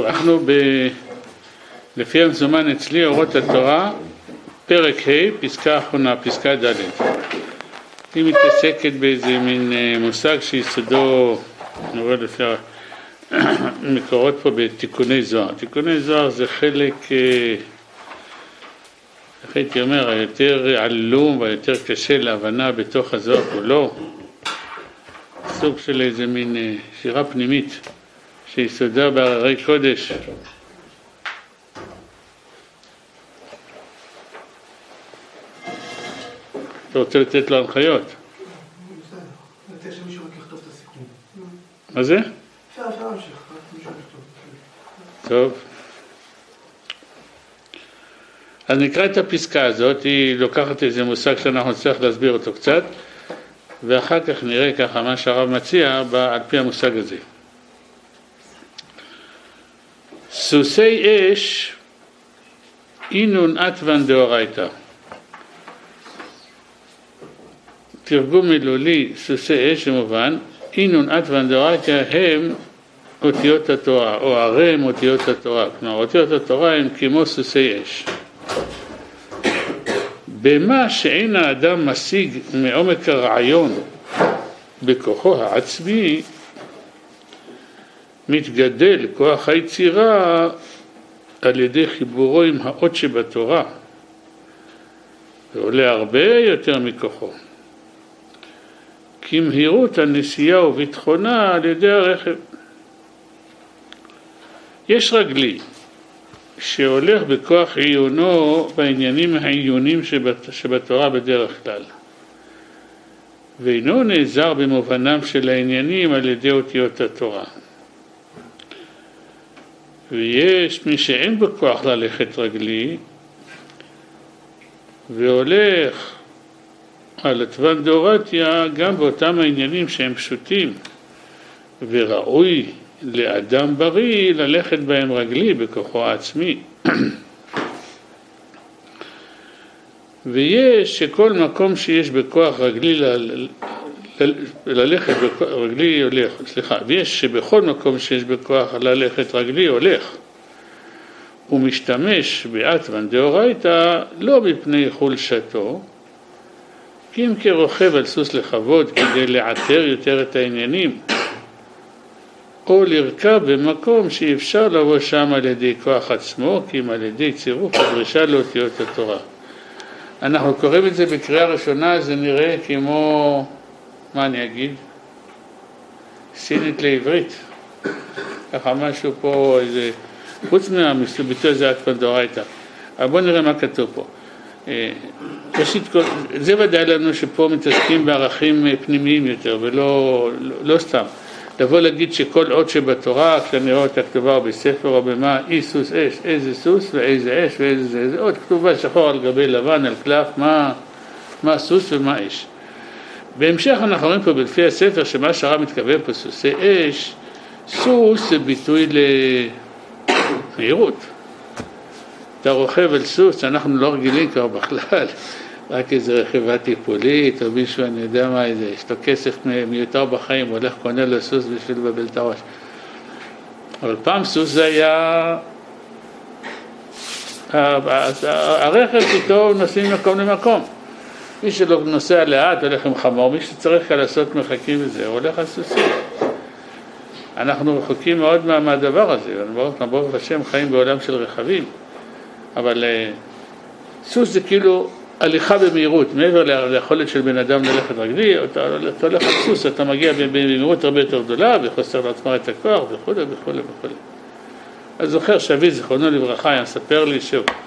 אנחנו לפי המזומן אצלי אורות התורה, פרק ה', פסקה אחרונה, פסקה ד'. היא מתעסקת באיזה מין מושג שיסודו, אני רואה לפי המקורות פה בתיקוני זוהר. תיקוני זוהר זה חלק, איך הייתי אומר, היותר עלום והיותר קשה להבנה בתוך הזוהר כולו. סוג של איזה מין שירה פנימית שיסודה בהררי קודש. אתה רוצה לתת לו הנחיות? לתת שמישהו רק לכתוב את הסיכום. מה זה? אפשר להמשיך, רק מישהו לכתוב. טוב. אז נקרא את הפסקה הזאת, היא לוקחת איזה מושג שאנחנו נצטרך להסביר אותו קצת, ואחר כך נראה ככה מה שהרב מציע על פי המושג הזה. סוסי אש אינון אטוון דאורייתא. תרגום מילולי סוסי אש במובן, אינון אטוון דאורייתא הם אותיות התורה, או הרי הם אותיות התורה. כלומר, אותיות התורה הם כמו סוסי אש. במה שאין האדם משיג מעומק הרעיון בכוחו העצמי, מתגדל כוח היצירה על ידי חיבורו עם האות שבתורה, ועולה הרבה יותר מכוחו. כמהירות הנסיעה וביטחונה על ידי הרכב. יש רגלי שהולך בכוח עיונו בעניינים העיונים שבתורה בדרך כלל, ואינו נעזר במובנם של העניינים על ידי אותיות התורה. ויש מי שאין בכוח ללכת רגלי והולך על אטוון דאורייתא גם באותם העניינים שהם פשוטים וראוי לאדם בריא ללכת בהם רגלי בכוחו העצמי. ויש שכל מקום שיש בכוח רגלי ללכת רגלי הולך, ויש שבכל מקום שיש בכוח ללכת רגלי הולך. הוא משתמש באטוון דאורייתא לא מפני חולשתו, כי אם כרוכב על סוס לכבוד כדי לעטר יותר את העניינים, או לרכב במקום שאפשר לבוא שם על ידי כוח עצמו, כי אם על ידי צירוף הדרישה לאותיות התורה. אנחנו קוראים את זה בקריאה ראשונה, זה נראה כמו, מה אני אגיד? סינית לעברית. ככה משהו פה, איזה, חוץ מהביטוי הזה אטוון דאורייתא. אבל בואו נראה מה כתוב פה. זה ודאי לנו שפה מתעסקים בערכים פנימיים יותר, ולא סתם. לבוא להגיד שכל אות שבתורה, כשאני רואה אותה כתובה בספר או במה, אי סוס אש, איזה סוס ואיזה אש ואיזה אות, כתובה שחור על גבי לבן, על קלף, מה סוס ומה אש. בהמשך אנחנו רואים פה לפי הספר שמה שהרב מתכוון פה סוסי אש, סוס זה ביטוי למהירות. אתה רוכב על סוס, אנחנו לא רגילים כבר בכלל, רק איזה רכיבה טיפולית או מישהו, אני יודע מה, יש לו כסף מיותר בחיים, הוא הולך קונה לו סוס בשביל לבלבל את הראש. אבל פעם סוס זה היה, הרכב איתו נוסעים מקום למקום. מי שלא נוסע לאט הולך עם חמור, מי שצריך לעשות מרחקים וזה, הוא הולך על סוסים. אנחנו רחוקים מאוד מהדבר הזה, ברוך השם חיים בעולם של רכבים, אבל סוס זה כאילו הליכה במהירות, מעבר ליכולת של בן אדם ללכת רגלי, אתה הולך על סוס, אתה מגיע במהירות הרבה יותר גדולה, וחוסר לעצמה את הכוח, וכו' וכו' וכו'. אז זוכר שאבי זיכרונו לברכה היה מספר לי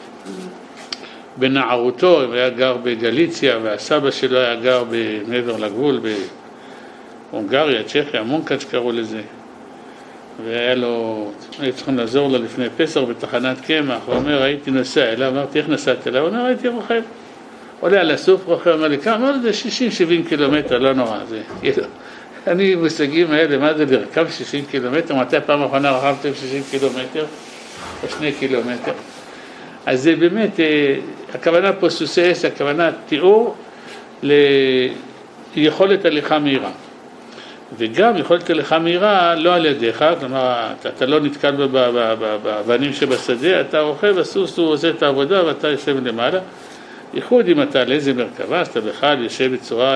שבנערותו הוא היה גר בגליציה, והסבא שלו היה גר מעבר לגבול בהונגריה, צ'כיה, מונקאץ' קראו לזה. והיה לו, היו צריכים לעזור לו לפני פסח בתחנת קמח, הוא אומר, הייתי נוסע אליו, אמרתי, איך נסעת אליו? הוא אומר, הייתי רוכב. עולה על הסוף, רוכב, אמר לי, כמה? אמר לי, זה 60-70 קילומטר, לא נורא, זה, כאילו, אני מושגים האלה, מה זה לרכב 60 קילומטר? מתי פעם האחרונה רכבתם 60 קילומטר? או 2 קילומטר? אז זה באמת, הכוונה פה סוסי אש, הכוונה תיאור ליכולת הליכה מהירה. וגם יכולת לך מהירה לא על ידיך, כלומר אתה לא נתקל באבנים שבשדה, אתה רוכב, הסוס הוא עושה את העבודה ואתה יושב למעלה, ייחוד אם אתה על איזה מרכבה, אז אתה בכלל יושב בצורה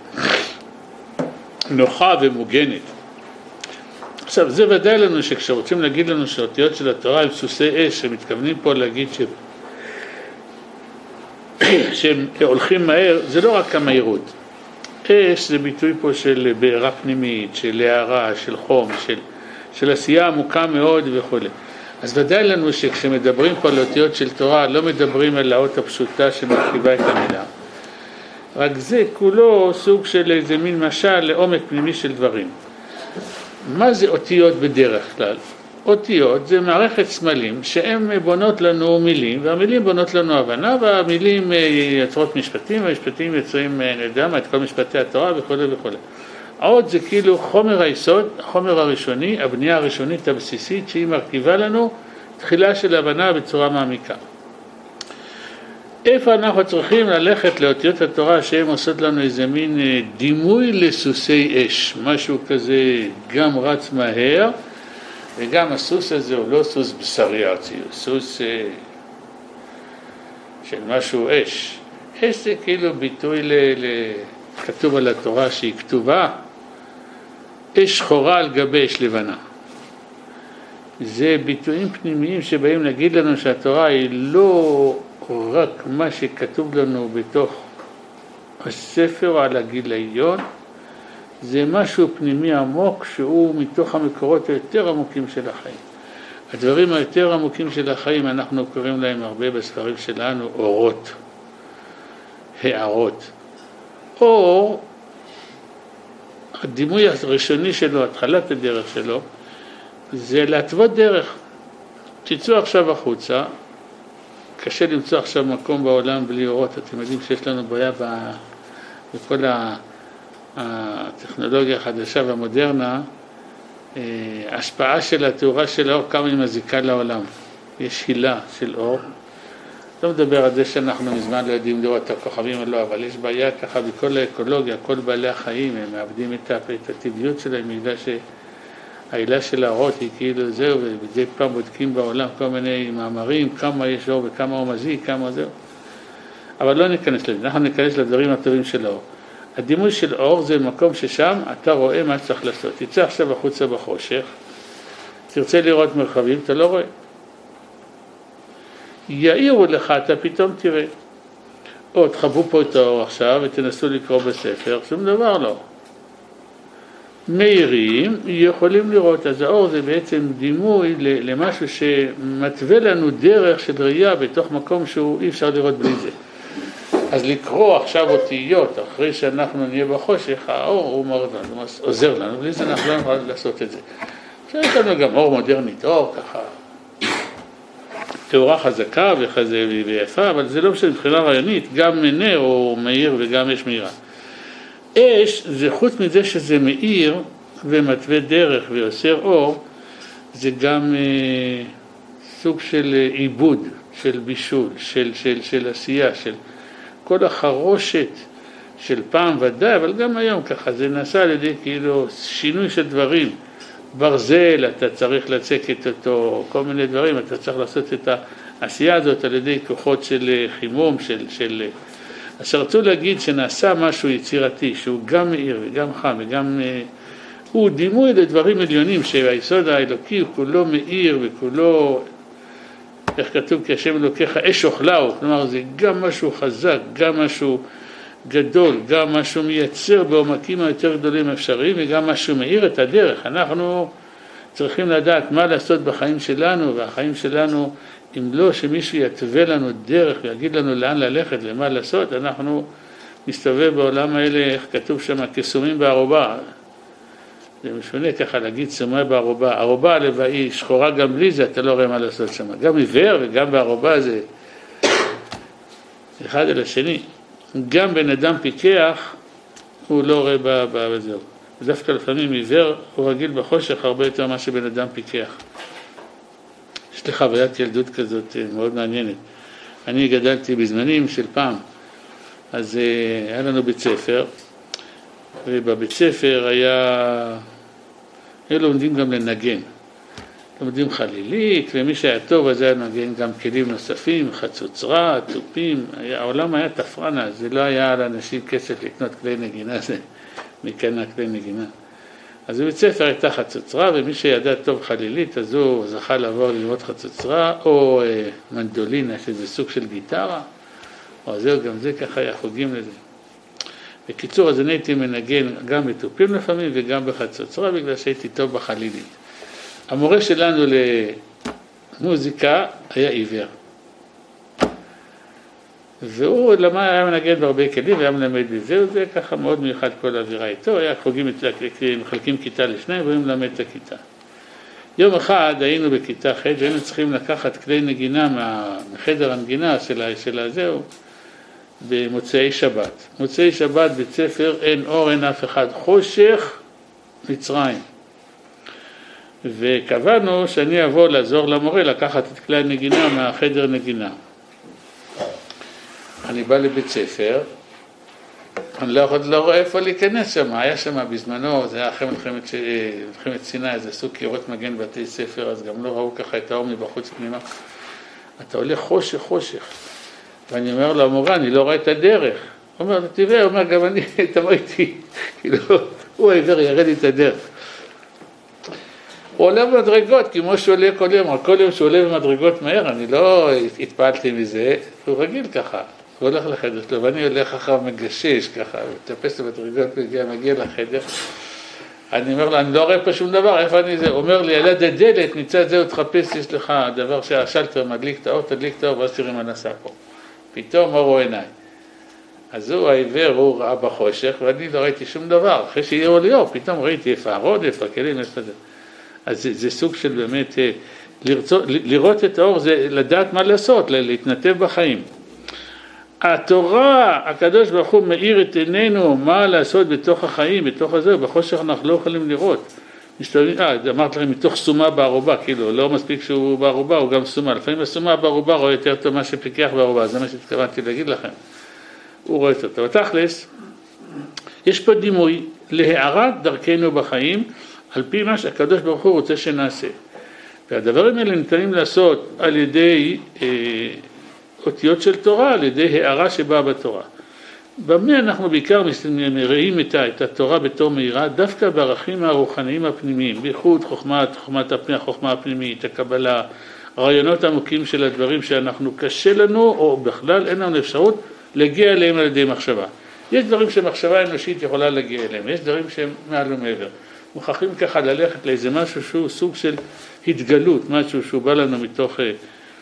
נוחה ומוגנת. עכשיו זה ודאי לנו שכשרוצים להגיד לנו שהאותיות של התורה הם סוסי אש, שמתכוונים פה להגיד שהם הולכים מהר, זה לא רק המהירות. אש זה ביטוי פה של בעירה פנימית, של להרה, של חום, של עשייה עמוקה מאוד וכו'. אז ודאי לנו שכשמדברים פה על אותיות של תורה, לא מדברים על האות הפשוטה שמרכיבה את המילה. רק זה כולו סוג של איזה מין משל לעומק פנימי של דברים. מה זה אותיות בדרך כלל? אותיות זה מערכת סמלים שהן בונות לנו מילים, והמילים בונות לנו הבנה, והמילים יוצרות משפטים, והמשפטים יוצרים, נדמה, את כל משפטי התורה וכו' וכו'. האות זה כאילו חומר היסוד, החומר הראשוני, הבנייה הראשונית הבסיסית, שהיא מרכיבה לנו תחילה של הבנה בצורה מעמיקה. איפה אנחנו צריכים ללכת לאותיות התורה שהן עושות לנו איזה מין דימוי לסוסי אש, משהו כזה גם רץ מהר, וגם הסוס הזה הוא לא סוס בשרי ארצי, הוא סוס של משהו אש. אש זה כאילו ביטוי כתוב על התורה שהיא כתובה, אש שחורה על גבי אש לבנה. זה ביטויים פנימיים שבאים להגיד לנו שהתורה היא לא רק מה שכתוב לנו בתוך הספר על הגיליון, זה משהו פנימי עמוק שהוא מתוך המקורות היותר עמוקים של החיים. הדברים היותר עמוקים של החיים אנחנו קוראים להם הרבה בספרים שלנו אורות, הערות. אור, הדימוי הראשוני שלו, התחלת הדרך שלו, זה להתוות דרך. תצאו עכשיו החוצה, קשה למצוא עכשיו מקום בעולם בלי אורות. אתם יודעים שיש לנו בעיה בכל הטכנולוגיה החדשה והמודרנה, השפעה של התאורה של האור, כמה היא מזיקה לעולם. יש הילה של אור. לא מדבר על זה שאנחנו מזמן לא יודעים לראות את הכוכבים או לא, אבל יש בעיה ככה בכל האקולוגיה, כל בעלי החיים, הם מאבדים את הטבעיות שלהם, בגלל שההילה של האורות היא כאילו זהו, ובדי פעם בודקים בעולם כל מיני מאמרים, כמה יש אור וכמה הוא מזיק, כמה זהו. אבל לא ניכנס לזה, אנחנו ניכנס לדברים הטובים של האור. הדימוי של אור זה מקום ששם אתה רואה מה צריך לעשות. תצא עכשיו החוצה בחושך, תרצה לראות מרחבים, אתה לא רואה. יאירו לך, אתה פתאום תראה. או תחבו פה את האור עכשיו ותנסו לקרוא בספר, שום דבר לא. מאירים יכולים לראות, אז האור זה בעצם דימוי למשהו שמתווה לנו דרך של ראייה בתוך מקום שהוא אי אפשר לראות בלי זה. אז לקרוא עכשיו אותיות אחרי שאנחנו נהיה בחושך, האור הוא מאוד עוזר לנו, בלי זה אנחנו לא יכולים לעשות את זה. עכשיו יש לנו גם אור מודרנית, אור ככה, תאורה חזקה וכזה ויפה, אבל זה לא משנה מבחינה רעיונית, גם נר הוא מאיר וגם אש מאירה. אש זה חוץ מזה שזה מאיר ומתווה דרך ויוצר אור, זה גם סוג של עיבוד, של בישול, של עשייה, של כל החרושת של פעם ודאי, אבל גם היום ככה, זה נעשה על ידי כאילו שינוי של דברים. ברזל, אתה צריך לצקת אותו, כל מיני דברים, אתה צריך לעשות את העשייה הזאת על ידי כוחות של חימום, אז רצו להגיד שנעשה משהו יצירתי, שהוא גם מאיר וגם חם וגם, הוא דימוי לדברים עליונים, שהיסוד האלוקי הוא כולו מאיר וכולו, איך כתוב, כי השם אלוקיך אש אוכלהו, כלומר זה גם משהו חזק, גם משהו גדול, גם משהו מייצר בעומקים היותר גדולים אפשריים, וגם משהו מאיר את הדרך. אנחנו צריכים לדעת מה לעשות בחיים שלנו, והחיים שלנו, אם לא שמישהו יתווה לנו דרך ויגיד לנו לאן ללכת, למה לעשות, אנחנו מסתובב בעולם האלה, איך כתוב שם, כסומים בערובה. זה משונה ככה להגיד סומי בערובה. ערובה הלוואי היא שחורה גם בלי זה, אתה לא רואה מה לעשות שם. גם עיוור וגם בערובה זה אחד אל השני. גם בן אדם פיקח, הוא לא רואה בזהו. דווקא לפעמים עיוור, הוא רגיל בחושך הרבה יותר מה שבן אדם פיקח. יש לי חוויית ילדות כזאת מאוד מעניינת. אני גדלתי בזמנים של פעם, אז היה לנו בית ספר, ובבית ספר היו לומדים גם לנגן. לומדים חלילית, ומי שהיה טוב אז היה נגן גם כלים נוספים, חצוצרה, תופים. העולם היה תפרנה, זה לא היה לאנשים כסף לקנות כלי נגינה, זה מכאן כלי נגינה. אז בבית ספר הייתה חצוצרה, ומי שידע טוב חלילית, אז הוא זכה לעבור ללמוד חצוצרה, או מנדולינה, שזה סוג של גיטרה, או זהו, גם זה ככה היה חוגים לזה. בקיצור, אז אני הייתי מנגן גם בתופים לפעמים, וגם בחצוצרה, בגלל שהייתי טוב בחלילית. המורה שלנו למוזיקה היה עיוור. והוא היה מנגן בהרבה כלים והיה מלמד בזה, זה ככה מאוד מיוחד כל האווירה איתו, היה מחלקים כיתה לשניים והוא מלמד את הכיתה. יום אחד היינו בכיתה ח' והיינו צריכים לקחת כלי נגינה מחדר הנגינה של הזהו במוצאי שבת. מוצאי שבת בית ספר אין אור, אין אף אחד, חושך מצרים. וקבענו שאני אבוא לעזור למורה לקחת את כלי הנגינה מהחדר נגינה. אני בא לבית ספר, אני לא רואה איפה להיכנס שם, היה שם בזמנו, זה היה אחרי מלחמת סיני, זה עשו קירות מגן בתי ספר, אז גם לא ראו ככה את האור מבחוץ פנימה. אתה הולך חושך, ואני אומר למורה, אני לא רואה את הדרך. הוא אומר, תראה, הוא אומר, גם אני, תבוא איתי, כאילו, הוא העבר, ירד לי את הדרך. הוא עולה במדרגות, כמו שהוא עולה כל יום שהוא עולה במדרגות מהר, אני לא התפעלתי מזה, הוא רגיל ככה, הוא הולך לחדר שלו, ואני הולך אחריו מגשש ככה, מטפס למדרגות, מגיע לחדר, אני אומר לו, אני לא רואה פה שום דבר, איפה אני זה? הוא אומר לי, על יד הדלת, מצד זה הוא תחפש, יש לך דבר שהשלטר מדליק את האור, תדליק את האור, ואז תראה מה נעשה פה. פתאום אור עיניי. אז הוא העיוור, הוא ראה בחושך, ואני לא ראיתי שום דבר, אחרי שיראו לי אור, פתאום ראיתי איפה הרוד, איפה הכלים, איפה זה. אז זה סוג של באמת, לראות את האור זה לדעת מה לעשות, להתנתב בחיים. התורה, הקדוש ברוך הוא מאיר את עינינו מה לעשות בתוך החיים, בתוך הזה, בחושך אנחנו לא יכולים לראות. אמרת לכם, מתוך סומה בערובה, כאילו, לא מספיק שהוא בערובה, הוא גם סומה. לפעמים הסומה בערובה רואה יותר טוב מה שפיקח בערובה, זה מה שהתכוונתי להגיד לכם. הוא רואה יותר טוב. בתכלס, יש פה דימוי להארת דרכנו בחיים, על פי מה שהקדוש ברוך הוא רוצה שנעשה. והדברים האלה ניתנים לעשות על ידי אותיות של תורה, על ידי הערה שבאה בתורה. במה אנחנו בעיקר מראים את התורה בתור מהירה, דווקא בערכים הרוחניים הפנימיים, בייחוד החוכמה הפנימית, הקבלה, רעיונות עמוקים של הדברים שאנחנו קשה לנו, או בכלל אין לנו אפשרות להגיע אליהם על ידי מחשבה. יש דברים שמחשבה אנושית יכולה להגיע אליהם, יש דברים שהם מעל ומעבר. מוכרחים ככה ללכת לאיזה משהו שהוא סוג של התגלות, משהו שהוא בא לנו מתוך... הוא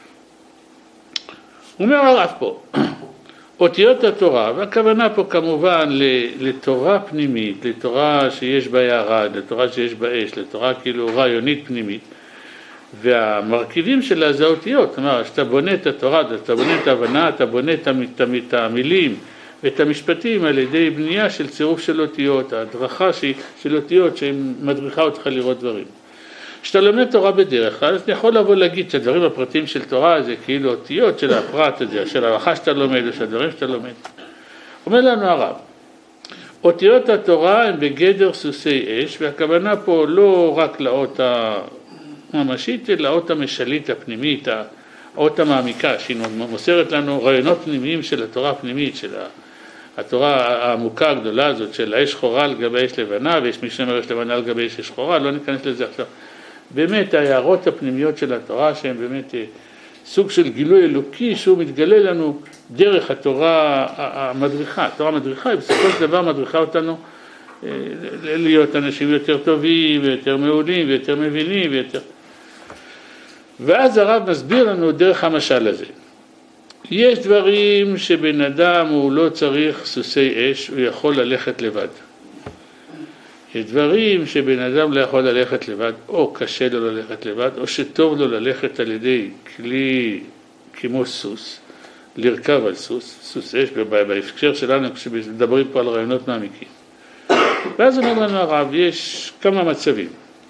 אומר הרב פה, אותיות התורה, והכוונה פה כמובן לתורה פנימית, לתורה שיש בה יערד, לתורה שיש בה אש, לתורה כאילו רעיונית פנימית, והמרכיבים שלה זה אותיות, זאת אומרת, שאתה בונה את התורה, אתה בונה את ההבנה, אתה בונה את המילים, ואת המשפטים על ידי בנייה של צירוף של אותיות, ההדרכה של אותיות שמדריכה אותך לראות דברים. כשאתה לומד תורה בדרך, אז אתה יכול לבוא להגיד שהדברים הפרטיים של תורה זה כאילו אותיות של הפרט הזה, של ההלכה שאתה לומד או של הדברים שאתה לומד. אומר לנו הרב, אותיות התורה הן בגדר סוסי אש, והכוונה פה לא רק לאות הממשית, אלא לאות המשלית הפנימית, האות המעמיקה, שהיא מוסרת לנו רעיונות פנימיים של התורה הפנימית, של התורה העמוקה הגדולה הזאת של האש שחורה על גבי אש לבנה, ויש מי שאומר אש לבנה על גבי אש שחורה, לא ניכנס לזה עכשיו. באמת ההערות הפנימיות של התורה שהן באמת סוג של גילוי אלוקי שהוא מתגלה לנו דרך התורה המדריכה. התורה המדריכה היא בסופו של דבר מדריכה אותנו להיות אנשים יותר טובים ויותר מעולים ויותר מבינים ויותר... ואז הרב מסביר לנו דרך המשל הזה. יש דברים שבן אדם הוא לא צריך סוסי אש, הוא יכול ללכת לבד. יש דברים שבן אדם לא יכול ללכת לבד, או קשה לו ללכת לבד, או שטוב לו ללכת על ידי כלי כמו סוס, לרכב על סוס, סוס אש, בהקשר שלנו כשמדברים פה על רעיונות מעמיקים. ואז אומר לנו הרב, יש כמה מצבים.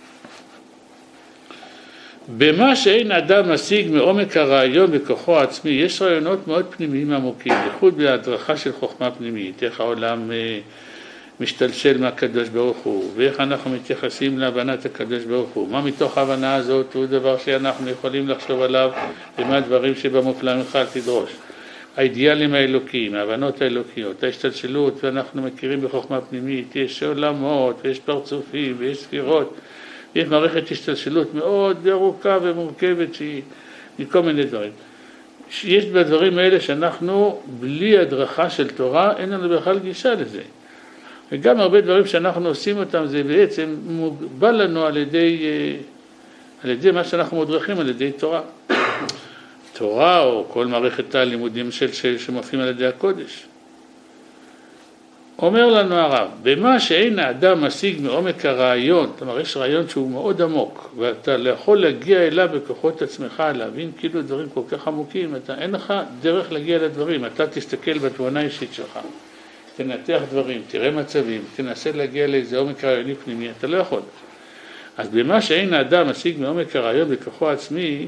במה שאין אדם משיג מעומק הרעיון בכוחו העצמי, יש רעיונות מאוד פנימיים עמוקים, בייחוד בהדרכה של חוכמה פנימית, איך העולם משתלשל מהקדוש ברוך הוא, ואיך אנחנו מתייחסים להבנת הקדוש ברוך הוא, מה מתוך ההבנה הזאת הוא דבר שאנחנו יכולים לחשוב עליו, ומה הדברים שבמופלא ממך תדרוש. האידיאלים האלוקיים, ההבנות האלוקיות, ההשתלשלות, ואנחנו מכירים בחוכמה פנימית, יש עולמות, ויש פרצופים, ויש ספירות, יש מערכת השתלשלות מאוד ארוכה ומורכבת שהיא מכל מיני דברים. יש בדברים האלה שאנחנו, בלי הדרכה של תורה, אין לנו בכלל גישה לזה. וגם הרבה דברים שאנחנו עושים אותם, זה בעצם מוגבל לנו על ידי מה שאנחנו מודרכים, על ידי תורה. תורה או כל מערכת הלימודים שמופיעים על ידי הקודש. אומר לנו הרב, במה שאין האדם משיג מעומק הרעיון, זאת אומרת, יש רעיון שהוא מאוד עמוק, ואתה לא יכול להגיע אליו בכוחות עצמך, להבין כאילו דברים כל כך עמוקים, אין לך דרך להגיע לדברים, אתה תסתכל בתבונה האישית שלך, תנתח דברים, תראה מצבים, תנסה להגיע לאיזה עומק רעיוני פנימי, אתה לא יכול. אז במה שאין האדם משיג מעומק הרעיון בכוחו עצמי,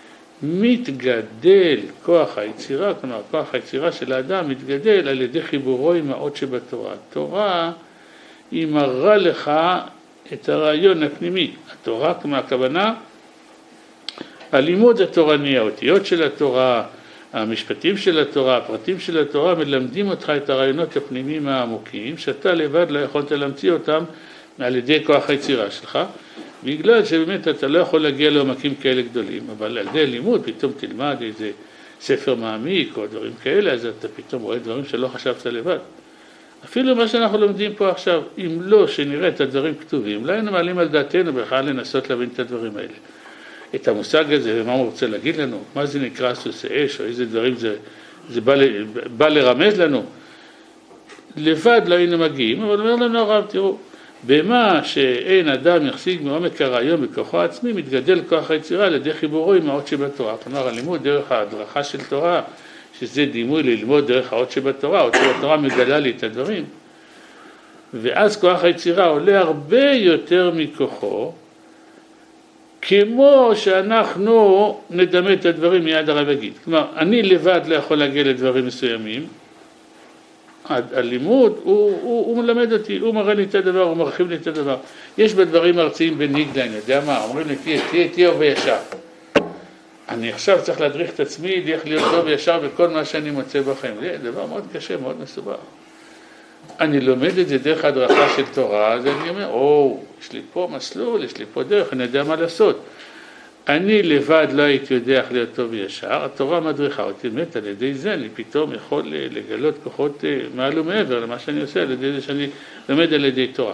מתגדל כוח היצירה, כלומר כוח היצירה של האדם מתגדל על ידי חיבורו עם האות שבתורה. התורה היא מראה לך את הרעיון הפנימי. התורה, כמו הכוונה, הלימוד התורני, האותיות של התורה, המשפטים של התורה, הפרטים של התורה, מלמדים אותך את הרעיונות הפנימיים העמוקים, שאתה לבד לא יכולת להמציא אותם על ידי כוח היצירה שלך, בגלל שבאמת אתה לא יכול להגיע לעומקים כאלה גדולים, אבל על ידי לימוד פתאום תלמד איזה ספר מעמיק או דברים כאלה, אז אתה פתאום רואה דברים שלא חשבת לבד. אפילו מה שאנחנו לומדים פה עכשיו, אם לא שנראה את הדברים כתובים, אולי היינו מעלים על דעתנו בכלל לנסות להבין את הדברים האלה. את המושג הזה, ומה הוא רוצה להגיד לנו, מה זה נקרא סוסי אש, או איזה דברים זה בא לרמז לנו. לבד לא היינו מגיעים, אבל אומר לנו הרב, תראו, במה שאין אדם יחשיג מעומק הרעיון בכוחו עצמי, מתגדל כוח היצירה על ידי חיבורו עם האות שבתורה. כלומר, הלימוד דרך ההדרכה של תורה, שזה דימוי ללמוד דרך האות שבתורה, האות שבתורה מגלה לי את הדברים. ואז כוח היצירה עולה הרבה יותר מכוחו, כמו שאנחנו נדמה את הדברים מיד הרב יגיד. כלומר, אני לבד לא יכול להגיע לדברים מסוימים, הלימוד הוא מלמד אותי, הוא מראה לי את הדבר, הוא מרחיב לי את הדבר. יש בדברים ארציים בניגלה, אני יודע מה, אומרים לי תהיה טוב וישר. אני עכשיו צריך להדריך את עצמי, להיות טוב וישר בכל מה שאני מוצא בחיים. זה דבר מאוד קשה, מאוד מסובך. אני לומד את זה דרך הדרכה של תורה, אז אני אומר, יש לי פה מסלול, יש לי פה דרך, אני יודע מה לעשות. אני לבד לא הייתי יודע איך להיות טוב וישר, התורה מדריכה אותי, באמת על ידי זה אני פתאום יכול לגלות כוחות מעל ומעבר למה שאני עושה, על ידי זה שאני לומד על ידי תורה.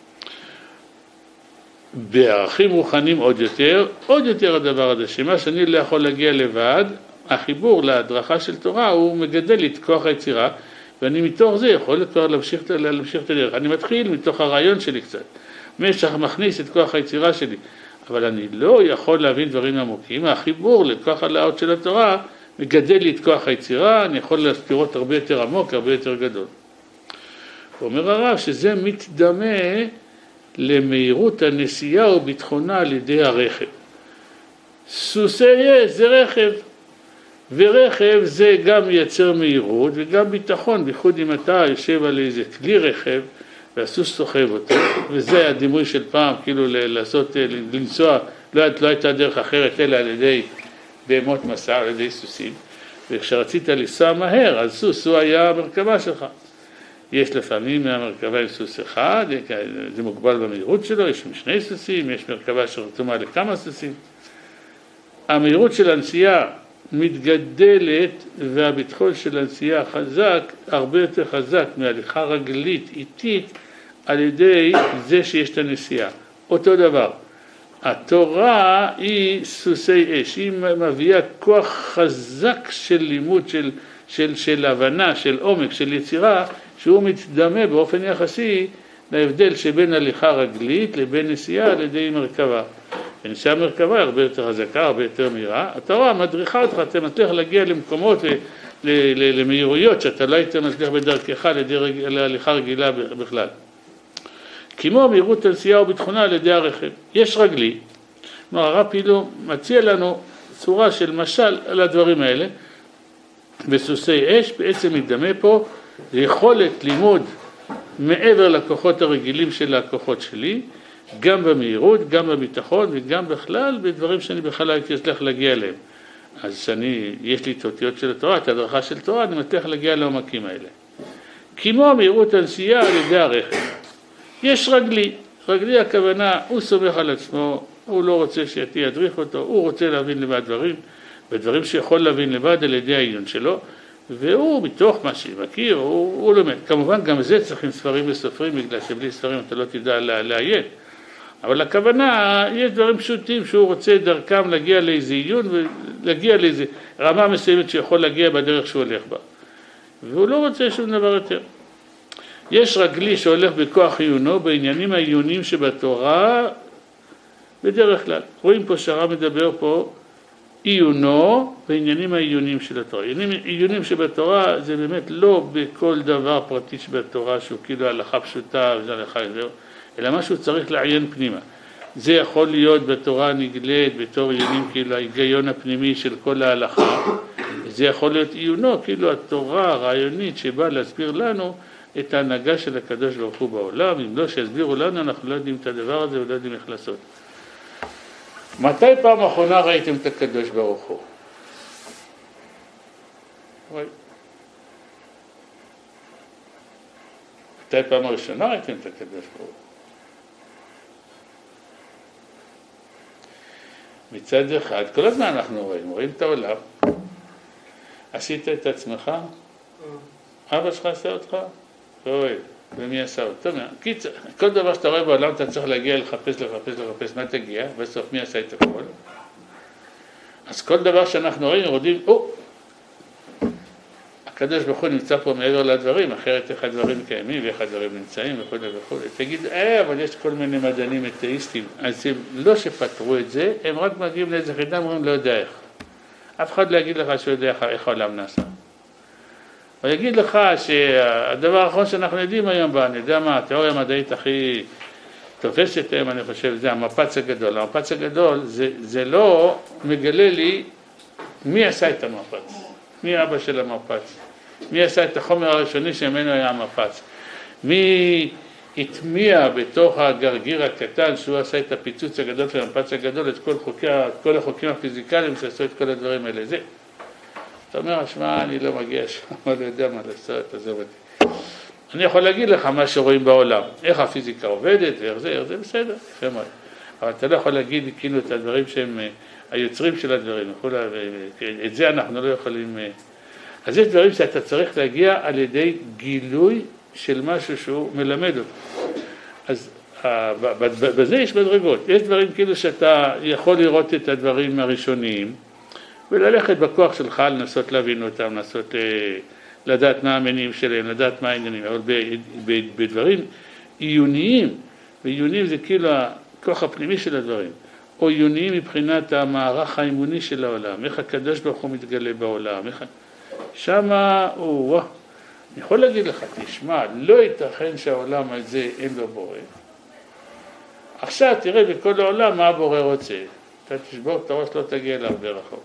בערכים רוחניים עוד יותר הדבר הזה, שמה שאני לא יכול להגיע לבד, החיבור להדרכה של תורה הוא מגדל את כוח היצירה, ואני מתוך זה יכול כבר להמשיך את הדרך. אני מתחיל מתוך הרעיון שלי קצת, משך מכניס את כוח היצירה שלי, אבל אני לא יכול להבין דברים עמוקים. החיבור לכוח הלאות של התורה מגדל לי את כוח היצירה, אני יכול להספירות הרבה יותר עמוק, הרבה יותר גדול. הוא אומר הרב שזה מתדמה למהירות הנסיעה וביטחונה על ידי הרכב. סוסי יש זה רכב, ורכב זה גם מייצר מהירות וגם ביטחון, בייחוד אם אתה יושב על איזה כלי רכב, והסוס סוחב אותו, וזה הדימוי של פעם, כאילו לנסוע, לא הייתה דרך אחרת, אלא על ידי בהמות מסע, על ידי סוסים, וכשרצית לנסוע מהר, אז סוס הוא היה המרכבה שלך. יש לפעמים מהמרכבה עם סוס אחד, זה מוגבל במהירות שלו, יש שני סוסים, יש מרכבה שרתומה לכמה סוסים. המהירות של הנסיעה מתגדלת, והביטחון של הנסיעה חזק, הרבה יותר חזק מהליכה רגלית, איטית, על ידי זה שיש את הנסיעה. אותו דבר, התורה היא סוסי אש, היא מביאה כוח חזק של לימוד, של הבנה, של עומק, של יצירה, שהוא מתדמה באופן יחסי להבדל שבין הליכה רגלית לבין נסיעה על ידי מרכבה. נסיעה מרכבה הרבה יותר חזקה, הרבה יותר מהירה. התורה מדריכה אותך, אתה מצליח להגיע למקומות למהירויות שאתה לא היית מצליח בדרכך להליכה רגילה בכלל. כמו מהירות הנסיעה וביטחונה על ידי הרכב. יש רגלי, הרב פילו מציע לנו צורה של משל על הדברים האלה, בסוסי אש בעצם מתדמה פה יכולת לימוד מעבר לכוחות הרגילים של הכוחות שלי, גם במהירות, גם בביטחון וגם בכלל בדברים שאני בכלל הייתי אצליח להגיע אליהם. אז יש לי את האותיות של התורה, את הדרכה של תורה, אני מצליח להגיע לעומקים האלה. כמו מהירות הנסיעה על ידי הרכב. יש רגלי הכוונה, הוא סומך על עצמו, הוא לא רוצה שאתי ידריך אותו, הוא רוצה להבין לבד דברים, ודברים שיכול להבין לבד על ידי העיון שלו, והוא מתוך מה שמכיר, הוא לומד. כמובן גם זה צריכים ספרים וסופרים, בגלל שבלי ספרים אתה לא תדע לעיין. אבל הכוונה, יש דברים פשוטים שהוא רוצה דרכם להגיע לאיזה עיון, ולהגיע לאיזה רמה מסוימת שיכול להגיע בדרך שהוא הולך בה. והוא לא רוצה שום דבר יותר. יש רגלי שהולך בכוח עיונו, בעניינים העיוניים שבתורה, בדרך כלל. רואים פה שהרב מדבר פה, עיונו בעניינים העיוניים של התורה. עיונים שבתורה זה באמת לא בכל דבר פרטי שבתורה שהוא כאילו הלכה פשוטה וזה הלכה יותר, אלא משהו צריך לעיין פנימה. זה יכול להיות בתורה נגלית, בתור עיונים כאילו ההיגיון הפנימי של כל ההלכה, זה יכול להיות עיונו כאילו התורה הרעיונית שבאה להסביר לנו את ההנהגה של הקדוש ברוך הוא בעולם. אם לא שיסבירו לנו אנחנו לא יודעים את הדבר הזה ולא יודעים איך לעשות. מתי פעם אחרונה ראיתם את הקדוש ברוך הוא? מתי פעם הראשונה ראיתם את הקדוש ברוך הוא? מצד אחד, כל הזמן אנחנו רואים את העולם. עשית את עצמך? אבא שלך עשה אותך? אוי, ומי עשה אותו? קיצר, כל דבר שאתה רואה בעולם אתה צריך להגיע לחפש, מה תגיע? בסוף מי עשה את הכל? אז כל דבר שאנחנו רואים, הקדוש ברוך הוא נמצא פה מעבר לדברים, אחרת איך הדברים קיימים ואיך הדברים נמצאים וכו' וכו'. תגיד, אבל יש כל מיני מדענים אתאיסטים, אז הם לא שפתרו את זה, הם רק מגיעים לאיזה חידה, אומרים לא יודע איך. אף אחד לא יגיד לך שהוא יודע איך העולם נעשה. הוא יגיד לך שהדבר האחרון שאנחנו יודעים היום אני יודע מה, התיאוריה המדעית הכי תופסת היום, אני חושב, זה המפץ הגדול. המפץ הגדול זה לא מגלה לי מי עשה את המפץ, מי אבא של המפץ, מי עשה את החומר הראשוני שממנו היה המפץ, מי התמיע בתוך הגרגיר הקטן שהוא עשה את הפיצוץ הגדול של המפץ הגדול, את כל החוקים הפיזיקליים שעשו את כל הדברים האלה. זה אתה אומר, השמע, אני לא מגיע שם, אני לא יודע מה לעשות, עזוב אותי. אני יכול להגיד לך מה שרואים בעולם, איך הפיזיקה עובדת ואיך זה בסדר, יפה מאוד. אבל אתה לא יכול להגיד כאילו את הדברים שהם היוצרים של הדברים, את זה אנחנו לא יכולים. אז יש דברים שאתה צריך להגיע על ידי גילוי של משהו שהוא מלמד אותו. אז בזה יש מדרגות, יש דברים כאילו שאתה יכול לראות את הדברים הראשוניים, וללכת בכוח שלך לנסות להבין אותם, לנסות לדעת מה המניעים שלהם, לדעת מה העניינים, אבל בדברים עיוניים, ועיוניים זה כאילו הכוח הפנימי של הדברים, או עיוניים מבחינת המערך האימוני של העולם, איך הקדוש ברוך הוא מתגלה בעולם, שמה הוא, אני יכול להגיד לך, תשמע, לא ייתכן שהעולם הזה אין לו בורא. עכשיו תראה בכל העולם מה הבורא רוצה, אתה תשבור את הראש, לא תגיע אליו ברחוק.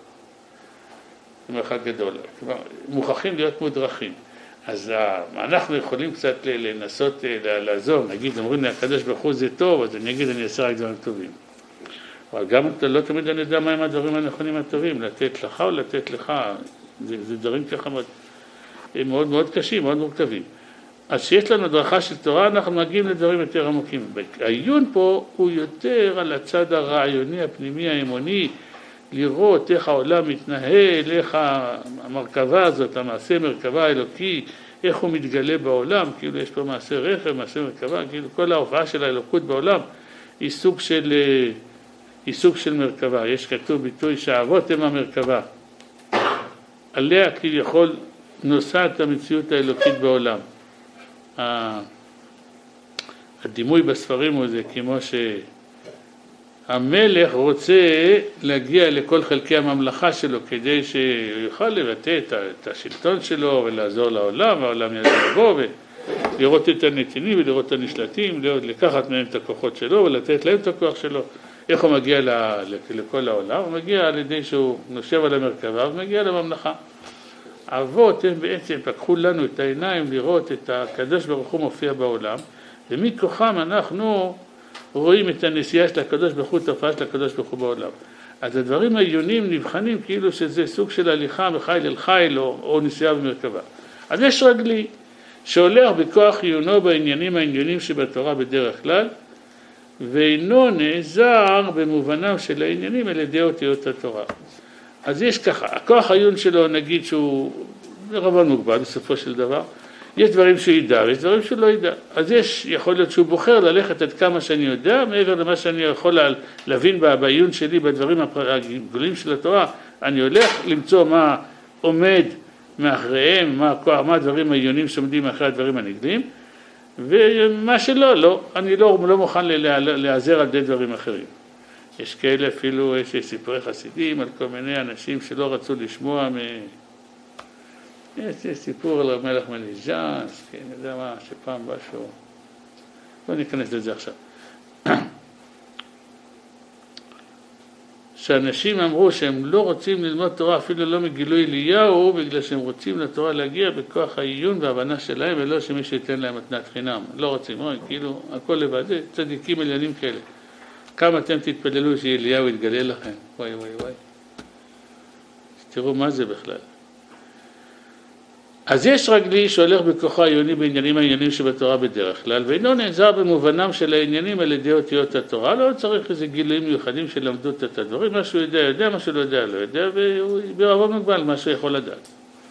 זה מרחק גדול, מוכרחים להיות מודרכים. אז אנחנו יכולים קצת לנסות לעזור, נגיד, אומרים לי, הקדוש ברוך הוא זה טוב, אז אני אגיד, אני אעשה רק דברים טובים. אבל גם לא תמיד אני יודע מהם הדברים הנכונים הטובים, לתת לך או לתת לך, זה דברים ככה מאוד מאוד קשים, מאוד מורכבים. אז שיש לנו דרכה של תורה, אנחנו מגיעים לדברים יותר עמוקים. העיון פה הוא יותר על הצד הרעיוני, הפנימי, האמוני, לראות איך העולם מתנהל, איך המרכבה הזאת, המעשה מרכבה האלוקי, איך הוא מתגלה בעולם, כאילו יש פה מעשה רכב, מעשה מרכבה, כאילו כל ההופעה של האלוקות בעולם היא סוג של מרכבה. יש כתוב ביטוי שהאבות הם המרכבה. עליה כביכול נוסעת המציאות האלוקית בעולם. הדימוי בספרים הוא זה כמו שהמלך רוצה להגיע לכל חלקי הממלכה שלו כדי שיוכל לבטא את השלטון שלו ולעזור לעולם, והעולם יעזור בו ולראות את הנתינים ולראות את הנשלטים, לקחת מהם את הכוחות שלו ולתת להם את הכוח שלו. איך הוא מגיע לכל העולם? הוא מגיע על ידי שהוא נושב על המרכבה ומגיע לממלכה. האבות הם בעצם פקחו לנו את העיניים לראות את הקדוש ברוך הוא מופיע בעולם, ומכוחם אנחנו רואים את הנסיעה של הקדוש ברוך הוא, תופעה של הקדוש ברוך הוא בעולם. אז הדברים העיוניים נבחנים כאילו שזה סוג של הליכה מחיל אל חיל או נסיעה במרכבה. אז יש רגלי שהולך בכוח עיונו בעניינים העניונים שבתורה בדרך כלל, ואינו נעזר במובנם של העניינים על ידי אותיות התורה. אז יש ככה, הכוח העיון שלו נגיד שהוא רבן מוגבל בסופו של דבר, יש דברים שהוא ידע ויש דברים שהוא לא ידע. אז יכול להיות שהוא בוחר ללכת עד כמה שאני יודע, מעבר למה שאני יכול להבין בעיון שלי בדברים הגדולים של התורה, אני הולך למצוא מה עומד מאחריהם, מה הדברים העיונים שעומדים מאחרי הדברים הנגלים, ומה שלא, לא, אני לא מוכן להיעזר על די דברים אחרים. יש כאלה אפילו, יש סיפורי חסידים על כל מיני אנשים שלא רצו לשמוע יש סיפור על המלך מליז'אנס, כן, אני יודע מה, שפעם משהו, לא ניכנס לזה עכשיו. שאנשים אמרו שהם לא רוצים ללמוד תורה, אפילו לא מגילוי אליהו, בגלל שהם רוצים לתורה להגיע בכוח העיון והבנה שלהם, ולא שמישהו ייתן להם מתנת חינם. לא רוצים, כאילו, הכל לבד, זה צדיקים עליונים כאלה. כמה אתם תתפללו שאליהו יתגלה לכם? וואי וואי וואי. תראו מה זה בכלל. אז יש רגלי שהולך בכוחו העיוני בעניינים העניינים שבתורה בדרך כלל, ואינו נעזר במובנם של העניינים על ידי אותיות התורה, לא צריך איזה גילויים מיוחדים שלמדו את הדברים, מה שהוא יודע, מה שהוא לא יודע, לא יודע, והוא בערבון מוגבל מה שהוא יכול לדעת.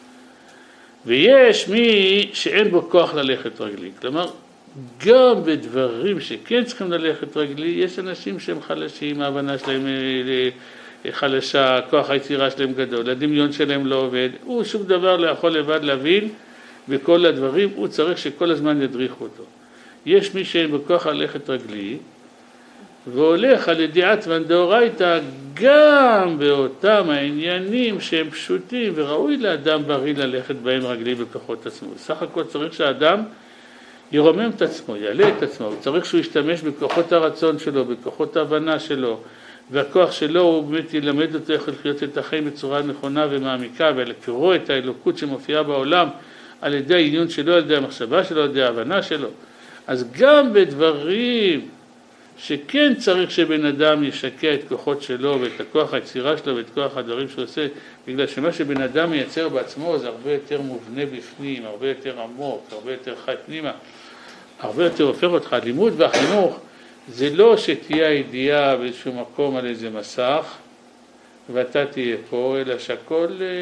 ויש מי שאין בו כוח ללכת רגלי, כלומר, גם בדברים שכן צריכים ללכת רגלי, יש אנשים שהם חלשים, ההבנה שלהם חלשה, כוח היצירה שלהם גדול, הדמיון שלהם לא עובד, הוא שום דבר לא יכול לבד להבין, וכל הדברים הוא צריך שכל הזמן ידריכו אותו. יש מי שאין בכוח ללכת רגלי, והולך על ידי עטמן דאורייתא גם באותם העניינים שהם פשוטים, וראוי לאדם בריא ללכת בהם רגלי בכוחות עצמו. סך הכל צריך שהאדם ירומם את עצמו, יעלה את עצמו, הוא צריך שהוא ישתמש בכוחות הרצון שלו, בכוחות ההבנה שלו, והכוח שלו הוא באמת ילמד אותו איך לחיות את החיים בצורה נכונה ומעמיקה, ולקרוא את האלוקות שמופיעה בעולם על ידי העניין שלו, על ידי המחשבה שלו, על ידי ההבנה שלו. אז גם בדברים שכן צריך שבן אדם ישקע את כוחות שלו ואת הכוח היצירה שלו ואת כוח הדברים שהוא עושה, בגלל שמה שבן אדם מייצר בעצמו זה הרבה יותר מובנה בפנים, הרבה יותר עמוק, הרבה יותר חי פנימה, הרבה יותר הופך אותך. הלימוד והחינוך זה לא שתהיה הידיעה באיזשהו מקום על איזה מסך ואתה תהיה פה, אלא שהכל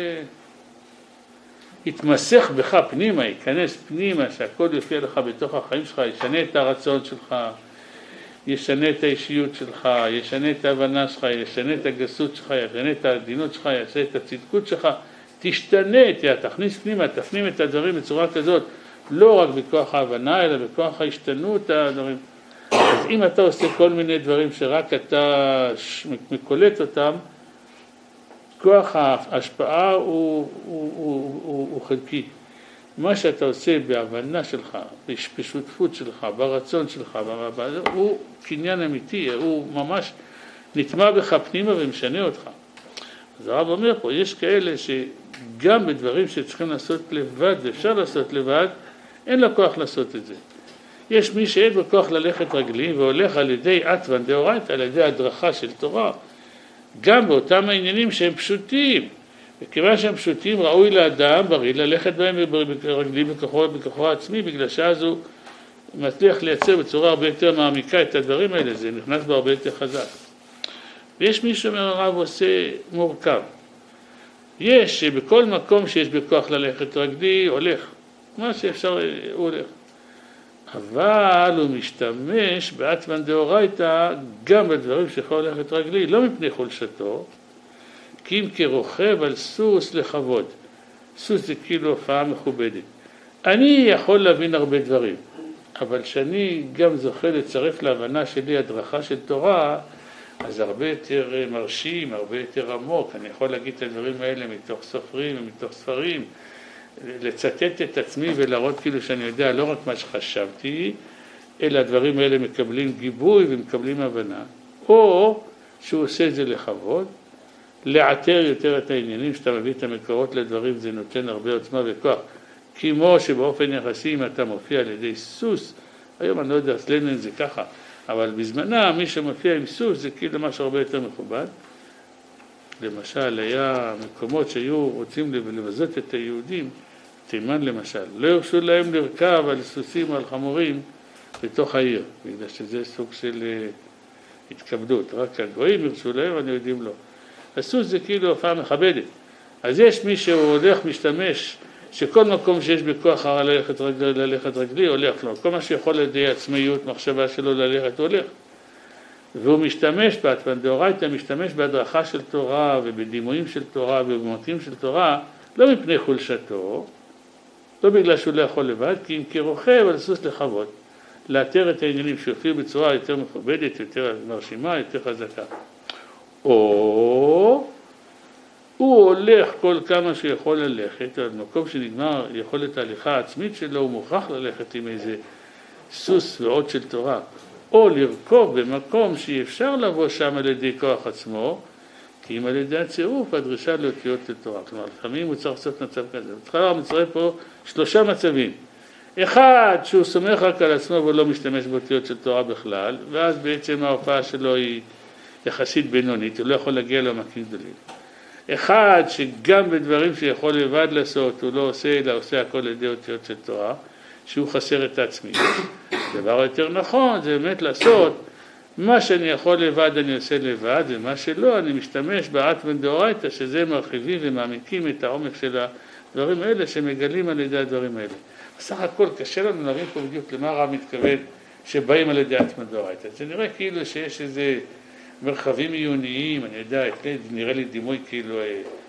יתמסך בך פנימה, ייכנס פנימה, שהכל יופיע לך בתוך החיים שלך, ישנה את הרצון שלך, ישנה את האישיות שלך, ישנה את ההבנה שלך, ישנה את הגסות שלך, ישנה את העדינות שלך, ישנה את הצדקות שלך, תשתנה, תכניס פנימה, תפנים את הדברים בצורה כזאת, לא רק בכוח ההבנה, אלא בכוח ההשתנות הדברים. אז אם אתה עושה כל מיני דברים שרק אתה מקולט אותם, כוח ההשפעה הוא חלקי. מה שאתה עושה בהבנה שלך, בשותפות שלך, ברצון שלך, הוא קניין אמיתי, הוא ממש נטמע בך פנימה ומשנה אותך. אז הרב אומר פה, יש כאלה שגם בדברים שצריכים לעשות לבד, ואפשר לעשות לבד, אין לו כוח לעשות את זה. יש מי שאין לו כוח ללכת רגלים והולך על ידי עטמן דאורייתא, על ידי הדרכה של תורה, גם באותם העניינים שהם פשוטים. וכיוון שהם פשוטים, ראוי לאדם בריא ללכת בהם רגלים בכוחו העצמי, בגלל שאז הוא מצליח לייצר בצורה הרבה יותר מעמיקה את הדברים האלה, זה נכנס בו הרבה יותר חזק. ויש מי שאומר הרב עושה מורכב. יש שבכל מקום שיש בכוח ללכת רגלי, הולך. מה שאפשר, הוא הולך. אבל הוא משתמש בעטמן דאורייתא גם בדברים שיכול ללכת רגלי, לא מפני חולשתו, כי אם כרוכב על סוס לכבוד. סוס זה כאילו הופעה מכובדת. אני יכול להבין הרבה דברים, אבל שאני גם זוכה לצרף להבנה שלי הדרכה של תורה, אז הרבה יותר מרשים, הרבה יותר עמוק. אני יכול להגיד את הדברים האלה מתוך סופרים ומתוך ספרים, לצטט את עצמי ולהראות כאילו שאני יודע לא רק מה שחשבתי, אלא הדברים האלה מקבלים גיבוי ומקבלים הבנה, או שהוא עושה את זה לכבוד, לעתר יותר את העניינים, שאתה מביא את המקורות לדברים, זה נותן הרבה עוצמה וכוח. כמו שבאופן יחסי אם אתה מופיע על ידי סוס, היום אני לא יודע, אצלנו זה ככה, אבל בזמנה מי שמופיע עם סוס זה כאילו משהו הרבה יותר מכובד. למשל, היה מקומות שהיו רוצים לבזות את היהודים, תימן למשל, לא הרשו להם לרכב על סוסים או על חמורים בתוך העיר, בגלל שזה סוג של התכבדות, רק הגויים הרשו להם, אני יודעים לא. הסוס זה כאילו הופעה מכבדת. אז יש מי שהוא הולך, משתמש, שכל מקום שיש בכוח הרע ללכת רגלי, הולך לו. כל מה שיכול לידי עצמיות, מחשבה שלו ללכת, הולך. והוא משתמש דאורייתא, משתמש בהדרכה של תורה ובדימויים של תורה ובמוטים של תורה, לא מפני חולשתו, לא בגלל שהוא לא יכול לבד, כי אם כרוכב על סוס לכבוד, לאתר את העניינים שיופיעו בצורה יותר מכובדת, יותר מרשימה, יותר חזקה. או הוא הולך כל כמה שיכול ללכת, על מקום שנגמר יכולת ההליכה העצמית שלו, הוא מוכרח ללכת עם איזה סוס ועוד של תורה, או לרכוב במקום שאי אפשר לבוא שם על ידי כוח עצמו, כי אם על ידי הצירוף הדרישה לאותיות לתורה. כלומר, לפעמים הוא צריך לעשות מצב כזה. בתחילה הוא מצטרף פה 3 מצבים. אחד, שהוא סומך רק על עצמו ולא משתמש באותיות של תורה בכלל, ואז בעצם ההופעה שלו היא יחסית בינונית, הוא לא יכול להגיע לעומקים גדולים. אחד, שגם בדברים שיכול לבד לעשות, הוא לא עושה, אלא עושה הכל על ידי אותיות של תורה, שהוא חסר את העצמיות. דבר יותר נכון, זה באמת לעשות מה שאני יכול לבד אני עושה לבד, ומה שלא אני משתמש באטמן דאורייתא, שזה מרחיבים ומעמיקים את העומק של הדברים האלה שמגלים על ידי הדברים האלה. בסך הכל קשה לנו להבין פה בדיוק למה הרב מתכוון שבאים על ידי אטמן דאורייתא. זה נראה כאילו שיש איזה מרחבים עיוניים, אני יודע, נראה לי דימוי כאילו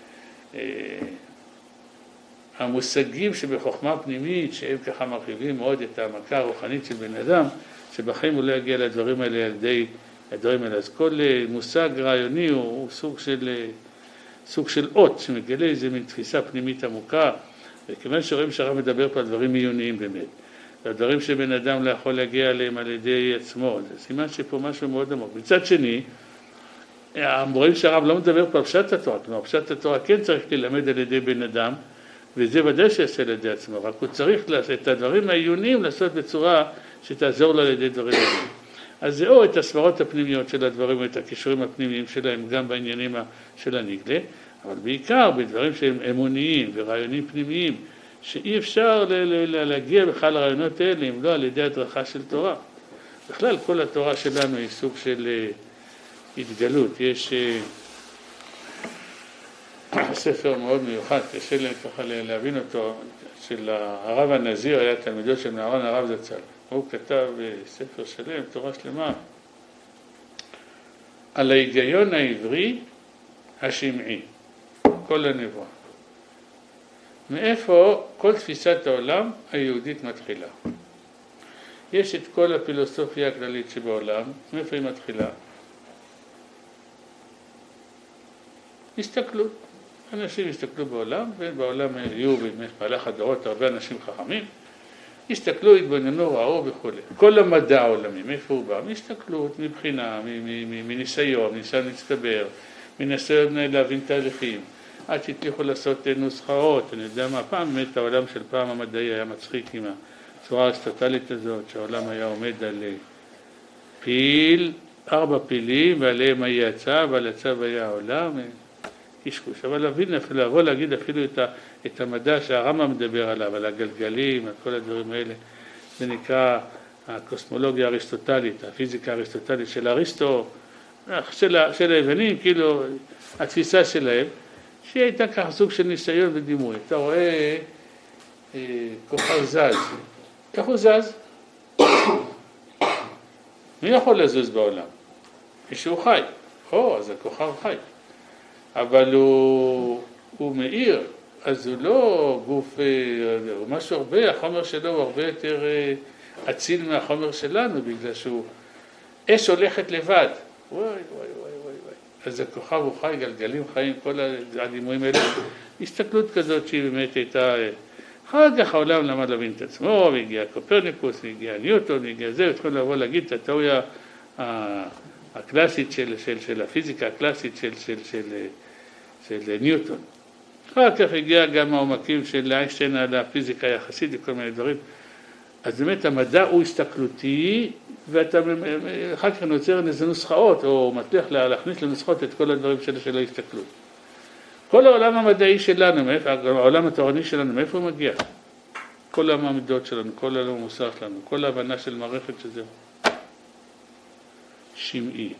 המושגים שבחוכמה פנימית, שהם ככה מרחיבים מאוד את העמקה הרוחנית של בן אדם, שבחיים הוא לא יגיע לדברים האלה על ידי הדברים האלה. אז כל מושג רעיוני הוא סוג של אות שמגלה איזה מין תפיסה פנימית עמוקה, וכיוון שרואים שהרב מדבר פה על דברים עיוניים באמת, והדברים שבן אדם לא יכול להגיע אליהם על ידי עצמו, זה סימן שפה משהו מאוד עמוק. מצד שני, רואים שהרב לא מדבר פה על פשט התורה, כלומר פשט התורה כן צריך ללמד על ידי בן אדם, וזה ודאי שיעשה על ידי עצמו, רק הוא צריך את הדברים העיוניים לעשות בצורה שתעזור לו על ידי דברים האלה. אז זה או את הסברות הפנימיות של הדברים, את הקישורים הפנימיים שלהם, גם בעניינים של הנגלה, אבל בעיקר בדברים שהם אמוניים ורעיונים פנימיים, שאי אפשר להגיע בכלל לרעיונות האלה, אם לא על ידי הדרכה של תורה. בכלל כל התורה שלנו היא סוג של התגלות. יש ספר מאוד מיוחד, קשה לי ככה להבין אותו, של הרב הנזיר, היה תלמידו של מרן הרב זצ"ל. הוא כתב ספר שלם, תורה שלמה, על ההיגיון העברי השמעי, כל הנבואה. מאיפה כל תפיסת העולם היהודית מתחילה. יש את כל הפילוסופיה הכללית שבעולם, מאיפה היא מתחילה? הסתכלות. אנשים הסתכלו בעולם, ובעולם היו במהלך הדורות הרבה אנשים חכמים, הסתכלו, התבוננו, ראו וכו'. כל המדע העולמי, מאיפה הוא בא? מהסתכלות, מבחינה, מניסיון, ניסיון להצטבר, מניסיון להבין תהליכים, עד שהצליחו לעשות נוסחאות. אני יודע מה, פעם באמת העולם של פעם המדעי היה מצחיק עם הצורה האריסטוטלית הזאת, שהעולם היה עומד על פיל, 4 פילים, ועליהם היה הצו, ועל הצו היה העולם, קשקוש. אבל לבוא להגיד אפילו את המדע שהרמב"ם מדבר עליו, על הגלגלים, על כל הדברים האלה, זה נקרא הקוסמולוגיה האריסטוטלית, הפיזיקה האריסטוטלית של אריסטו, של היוונים, כאילו התפיסה שלהם, שהיא הייתה ככה סוג של ניסיון ודימוי. אתה רואה כוכב זז, כך הוא זז. מי יכול לזוז בעולם? מישהו חי. אז הכוכב חי. אבל הוא מאיר, אז הוא לא גוף, הוא משהו הרבה, החומר שלו הוא הרבה יותר אציל מהחומר שלנו, בגלל שהוא אש הולכת לבד. וואי. אז הכוכב הוא חי, גלגלים חיים, כל הדימויים האלה. הסתכלות כזאת שהיא באמת הייתה, אחר כך העולם למד להבין את עצמו, והגיע קופרניקוס, והגיע ניוטון, והגיע זה, והתחיל לבוא להגיד את התיאוריה הקלאסית של הפיזיקה הקלאסית של ניוטון. אחר כך הגיע גם העומקים של איינשטיין על הפיזיקה היחסית וכל מיני דברים. אז באמת המדע הוא הסתכלותי, ואתה אחר כך נוצר איזה נוסחאות, או מצליח להכניס לנוסחאות את כל הדברים של ההסתכלות. כל העולם המדעי שלנו, העולם התורני שלנו, מאיפה הוא מגיע? כל המעמידות שלנו, כל העולם המוסר שלנו, כל ההבנה של מערכת שזה שמעי.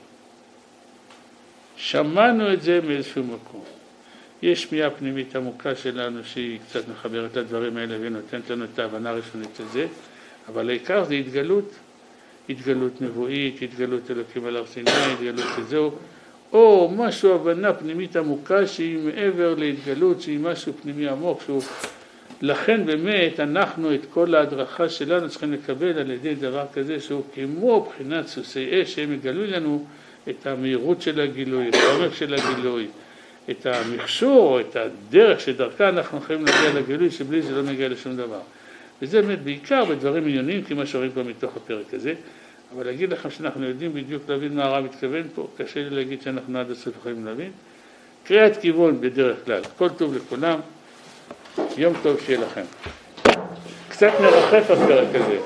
שמענו את זה מאיזשהו מקום. יש שמיעה פנימית עמוקה שלנו שהיא קצת מחברת לדברים האלה ונותנת לנו את ההבנה הראשונית לזה, אבל העיקר זה התגלות נבואית, התגלות אלוקים על הר סיני, התגלות שזהו, או משהו הבנה פנימית עמוקה שהיא מעבר להתגלות, שהיא משהו פנימי עמוק, שהוא לכן באמת אנחנו את כל ההדרכה שלנו צריכים לקבל על ידי דבר כזה שהוא כמו בחינת סוסי אש, שהם יגלו לנו את המהירות של הגילוי, את העומק של הגילוי, את המכשור, את הדרך שדרכה אנחנו יכולים להגיע לגילוי, שבלי זה לא נגיע לשום דבר. וזה באמת בעיקר בדברים ענייניים, כמו שרואים פה מתוך הפרק הזה, אבל להגיד לכם שאנחנו יודעים בדיוק להבין מה הרב מתכוון פה, קשה לי להגיד שאנחנו עד הסוף יכולים להבין. קריאת כיוון בדרך כלל, כל טוב לכולם, יום טוב שיהיה לכם. קצת נרחף הפרק הזה.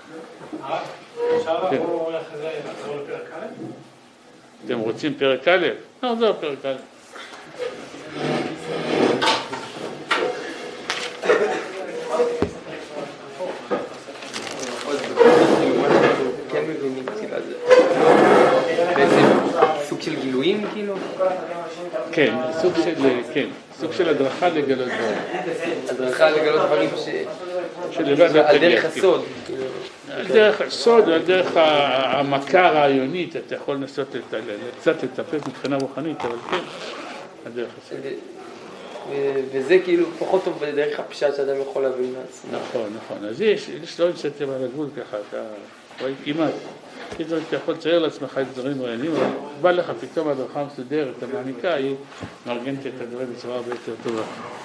אפשר לעבור לפרק א'? אתם רוצים פרק א'? נחזור פרק א'. כן מבינים תחילה זה. באיזה סוג של גילויים כאילו? כן, סוג של הדרכה לגלות דברים. הדרכה לגלות דברים על דרך הסוד. על דרך הסוד ועל דרך העמקה הרעיונית, אתה יכול לנסות קצת לטפס מבחינה רוחנית, אבל כן, על דרך הסוד. וזה כאילו פחות טוב בדרך הפשט שאדם יכול להבין מעצמו. נכון. אז יש דברים שאתם על הגבול ככה, אתה רואה כמעט. יש דברים שאתה יכול לצייר לעצמך את דברים רעיינים, אבל בא לך פתאום הדרכה מסודרת, המעניקה, היא מארגנת את הדברים בצורה הרבה יותר טובה.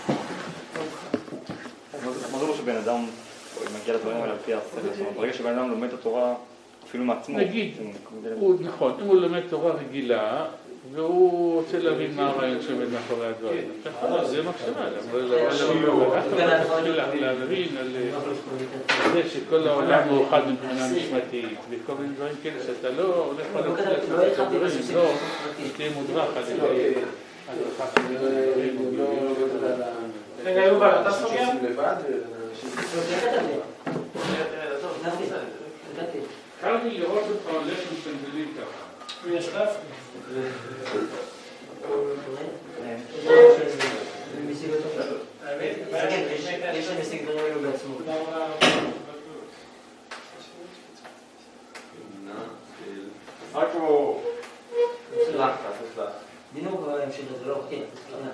מה זה לא שבן אדם מגיע לדברים האלה על פי הסדר? ברגע שבן אדם לומד את התורה אפילו מעצמו. נגיד, נכון, אם הוא לומד תורה רגילה, והוא רוצה להבין מה הרעיון שעומד מאחורי הדברים. זה מחשבה, להבין על זה שכל העולם מאוחד מבחינה נשמתית, וכל מיני דברים כאלה שאתה לא הולך לעשות את הדברים, לא תהיה מודרך על ידי הדרכה של דברים. רגע, יובל, אתה סוגר? קל לי לראות אותך הולך מסנדלים ככה. הוא יש רף? יש לי משיג דברים אלו בעצמו. דינוק המשיך את זה, לא, כן,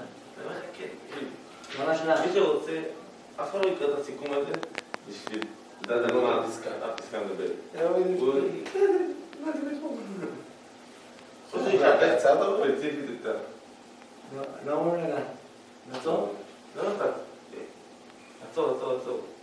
ממש נע. מי שרוצה, אף אחד לא יקרא את הסיכום הזה בשביל לדעת על מה הפסקה מדברת. ספציפית את ה... לא אמרו לגן. עצור? לא, עצור.